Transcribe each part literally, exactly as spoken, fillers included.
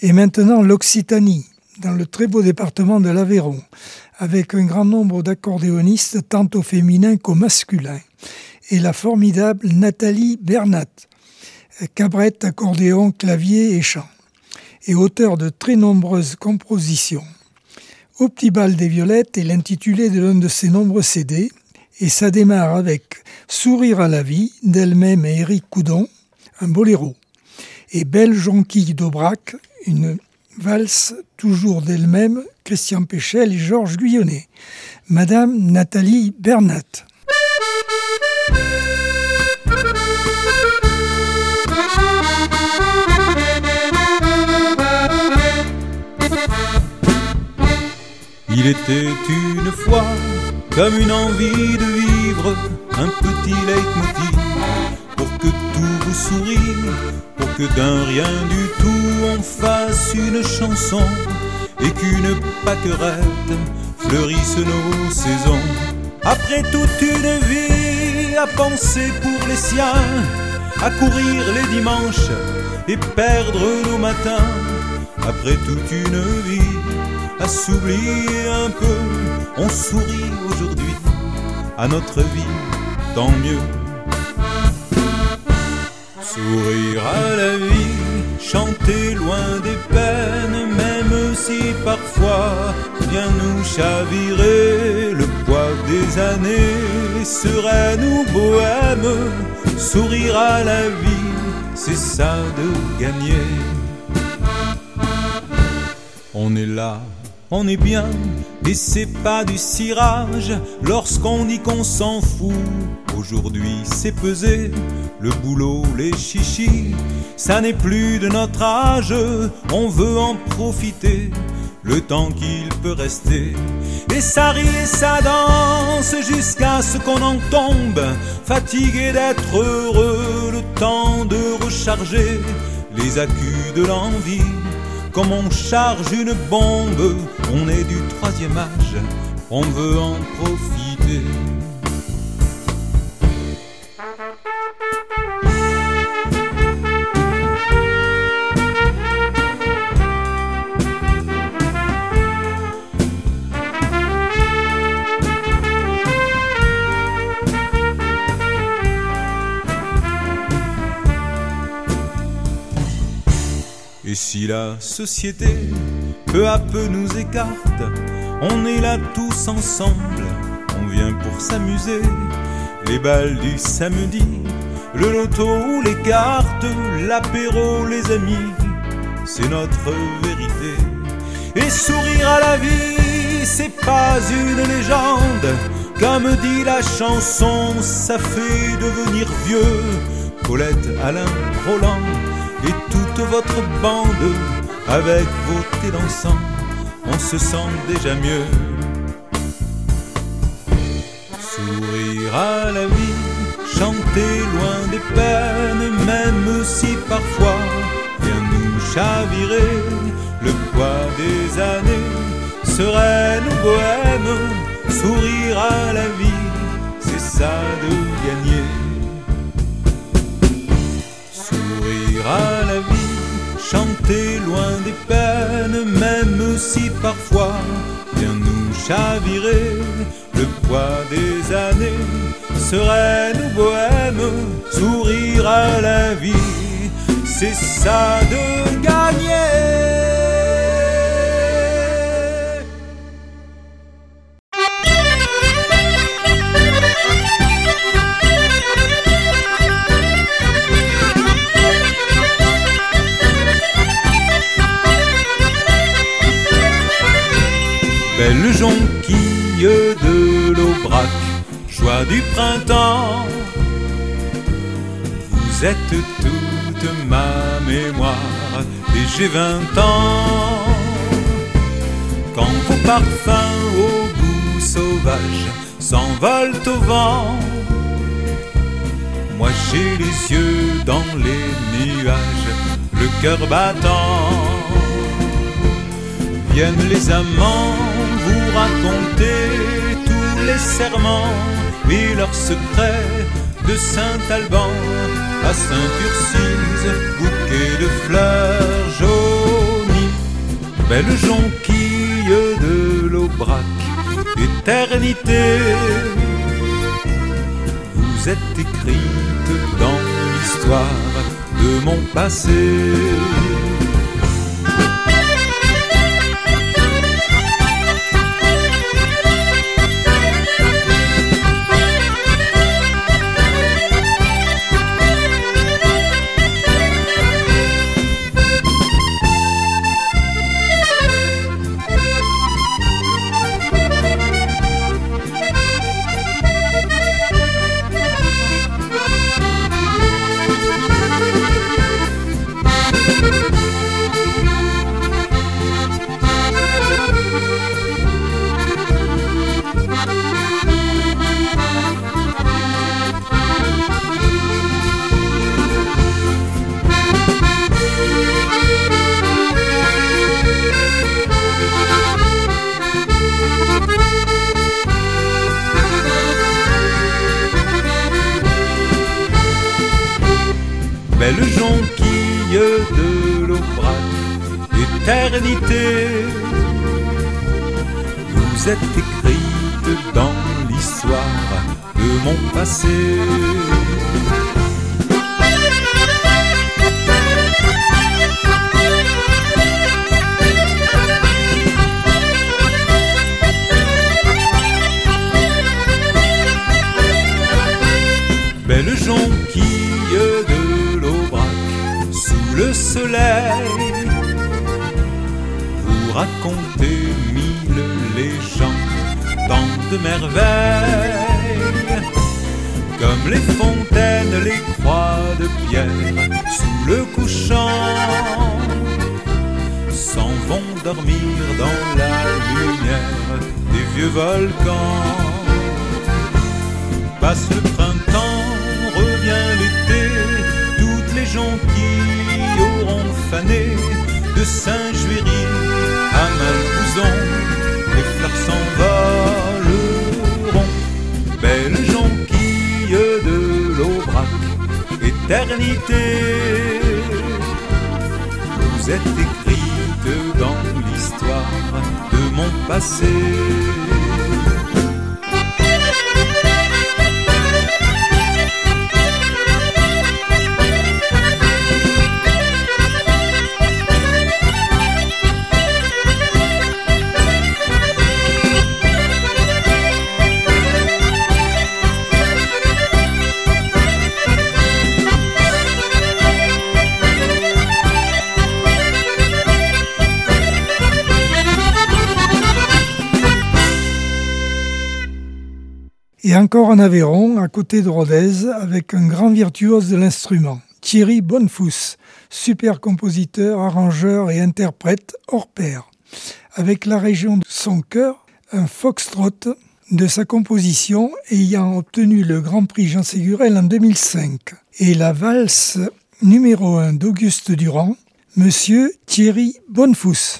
Et maintenant l'Occitanie, dans le très beau département de l'Aveyron, avec un grand nombre d'accordéonistes tant au féminin qu'au masculin, et la formidable Nathalie Bernat, cabrette, accordéon, clavier et chant, et auteur de très nombreuses compositions. Au petit bal des violettes est l'intitulé de l'un de ses nombreux C D, et ça démarre avec Sourire à la vie d'elle-même et Éric Coudon, un boléro, et Belle jonquille d'Aubrac, une valse toujours d'elle-même, Christian Péchel et Georges Guyonnet. Madame Nathalie Bernat. Il était une fois comme une envie de vivre, un petit leitmotiv pour que tout vous sourie, pour que d'un rien du tout on fasse une chanson et qu'une pâquerette fleurisse nos saisons. Après toute une vie à penser pour les siens, à courir les dimanches et perdre nos matins, après toute une vie à s'oublier un peu, on sourit aujourd'hui à notre vie, tant mieux. Sourire à la vie, chanter loin des peines, même si parfois vient nous chavirer le poids des années, sereine ou bohème, sourire à la vie, c'est ça de gagner. On est là, on est bien, et c'est pas du cirage lorsqu'on dit qu'on s'en fout. Aujourd'hui c'est pesé, le boulot, les chichis, ça n'est plus de notre âge, on veut en profiter le temps qu'il peut rester. Et ça rit et ça danse jusqu'à ce qu'on en tombe, fatigué d'être heureux, le temps de recharger les accus de l'envie. Comme on charge une bombe, on est du troisième âge, on veut en profiter. Et si la société peu à peu nous écarte, on est là tous ensemble, on vient pour s'amuser. Les balles du samedi, le loto ou les cartes, l'apéro, les amis, c'est notre vérité. Et sourire à la vie, c'est pas une légende, comme dit la chanson, ça fait devenir vieux. Colette, Alain, Roland et toute votre bande, avec vos thés dansants, on se sent déjà mieux. Sourire à la vie, chanter loin des peines, même si parfois vient nous chavirer le poids des années, sereine ou bohème, sourire à la vie, c'est ça de gagner. Sourire à la vie, chanter loin des peines, même si parfois vient nous chavirer le poids des années, sereine ou bohème, sourire à la vie, c'est ça de gagner. Belle jonquille de l'Aubrac, joie du printemps, vous êtes toute ma mémoire et j'ai vingt ans. Quand vos parfums au goût sauvage s'envolent au vent, moi j'ai les yeux dans les nuages, le cœur battant. Viennent les amants vous raconter tous les serments et leurs secrets de Saint-Alban à Saint-Ursule, bouquet de fleurs jaunies. Belle jonquille de l'Aubrac, éternité, vous êtes écrite dans l'histoire de mon passé. Belle jonquille de l'Aubrac, éternité, vous êtes écrite dans l'histoire de mon passé. Belle jonquille de l'Aubrac, sous le soleil, vous racontez mille légendes, tant de merveilles, comme les fontaines, les croix de pierre, sous le couchant, s'en vont dormir dans la lumière des vieux volcans. Passe le printemps, revient l'été, toutes les jonquilles auront fané, de Saint-Juéry à Malbouzon, les fleurs s'envoleront. Belle jonquille de l'Aubrac, éternité, vous êtes écrite dans l'histoire de mon passé. Et encore en Aveyron, à côté de Rodez, avec un grand virtuose de l'instrument, Thierry Bonnefous, super compositeur, arrangeur et interprète hors pair. Avec la région de son cœur, un foxtrot de sa composition ayant obtenu le Grand Prix Jean Ségurel en deux mille cinq. Et la valse numéro un d'Auguste Durand, Monsieur Thierry Bonnefous.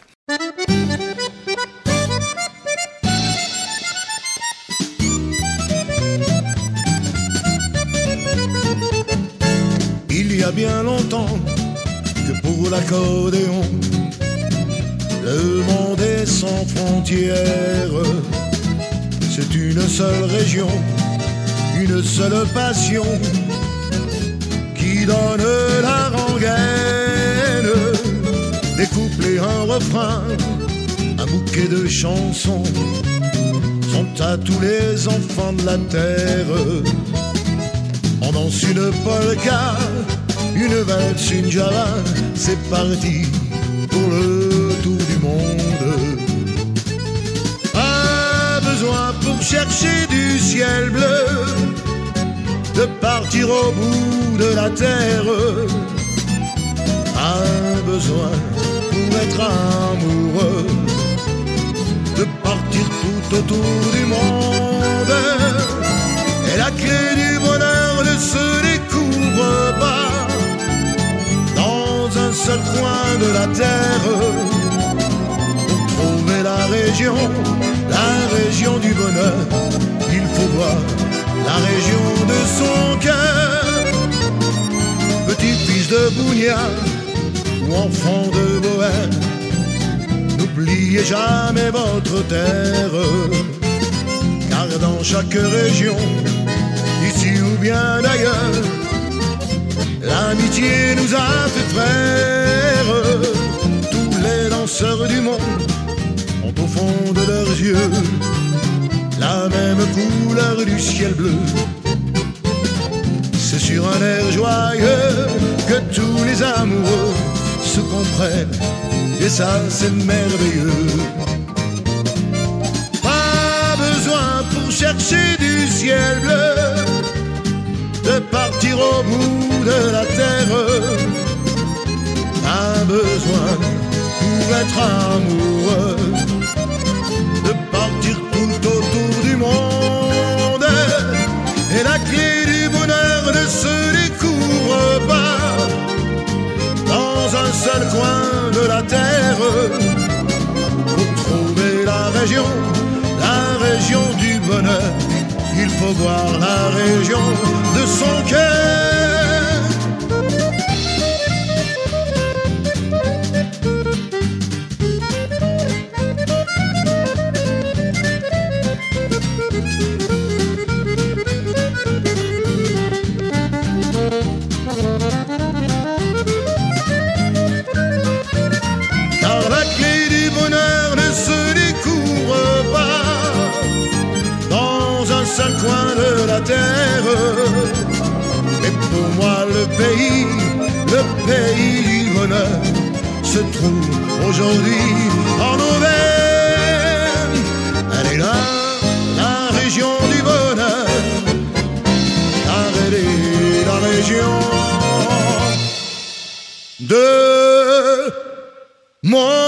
Il y a bien longtemps que pour l'accordéon, le monde est sans frontières. C'est une seule région, une seule passion qui donne la rengaine. Des couplets, un refrain, un bouquet de chansons sont à tous les enfants de la terre. On danse une polka, une valse, une java, c'est parti pour le tour du monde. Pas besoin pour chercher du ciel bleu de partir au bout de la terre. Pas besoin pour être amoureux de partir tout autour du monde. Et la clé du bonheur ne se découvre pas dans un seul coin de la terre. Pour trouver la région, la région du bonheur, il faut voir la région de son cœur. Petit fils de Bougnat ou enfant de Bohème, nous n'oubliez jamais votre terre, car dans chaque région, ici ou bien d'ailleurs, l'amitié nous a fait frères. Tous les danseurs du monde ont au fond de leurs yeux la même couleur du ciel bleu. C'est sur un air joyeux que tous les amoureux se comprennent, et ça c'est merveilleux. Pas besoin pour chercher du ciel bleu de partir au bout de la terre. Pas besoin pour être amoureux de partir tout autour du monde. Et la clé du bonheur ne se découvre pas dans un seul coin de la terre. Pour trouver la région, la région du bonheur, il faut voir la région de son cœur. Car la clé du bonheur ne se découvre pas dans un seul coin de la terre. Et pour moi le pays, le pays du bonheur se trouve aujourd'hui en Auvergne. Elle est là, la région du bonheur, car elle est la région de mon